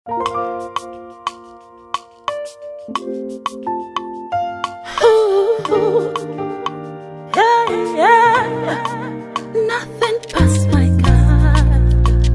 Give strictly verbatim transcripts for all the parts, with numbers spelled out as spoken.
Ooh, yeah, yeah. Nothing past my God.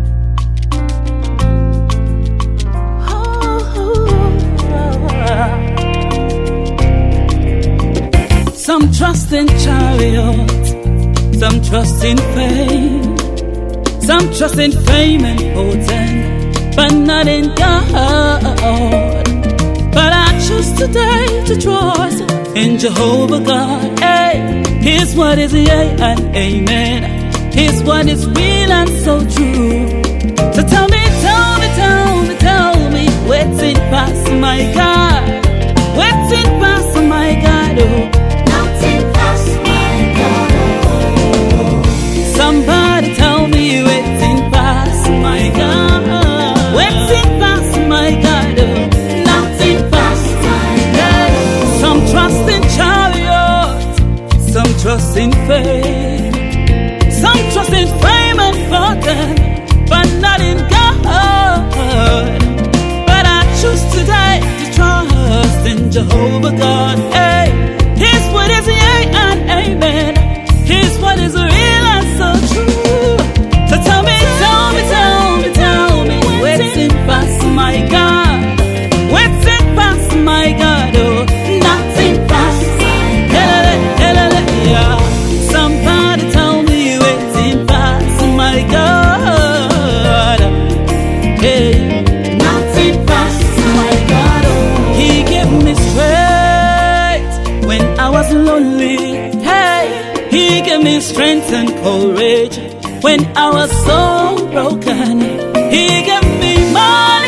Oh, some trust in chariots, some trust in fame, some trust in fame and fortune, but not in God. But I choose today to trust in Jehovah God. Hey, His word is yea and amen. His word is real and so true. So tell me, tell me, tell me, tell me, what's in past my God? What's in past my God? Oh, Nothing past my God. somebody tell me what's in past my God. What's in past my God? Oh, Nothing past my God. some trust in chariots, some trust in faith, some trust in fame and fortune, but not in God. But I choose today to trust in Jehovah God. Hey, His word is yea and amen. His word is real and so true. So tell me, tell me, tell me, tell me, what's in past my God? What's in past my God? Oh, Nothing past my God. yeah. Somebody tell me what's in past my God. Hey, Nothing past my God. Oh, He gave me strength when I was lonely. Hey, He gave me strength and courage when I was so broken. He gave me money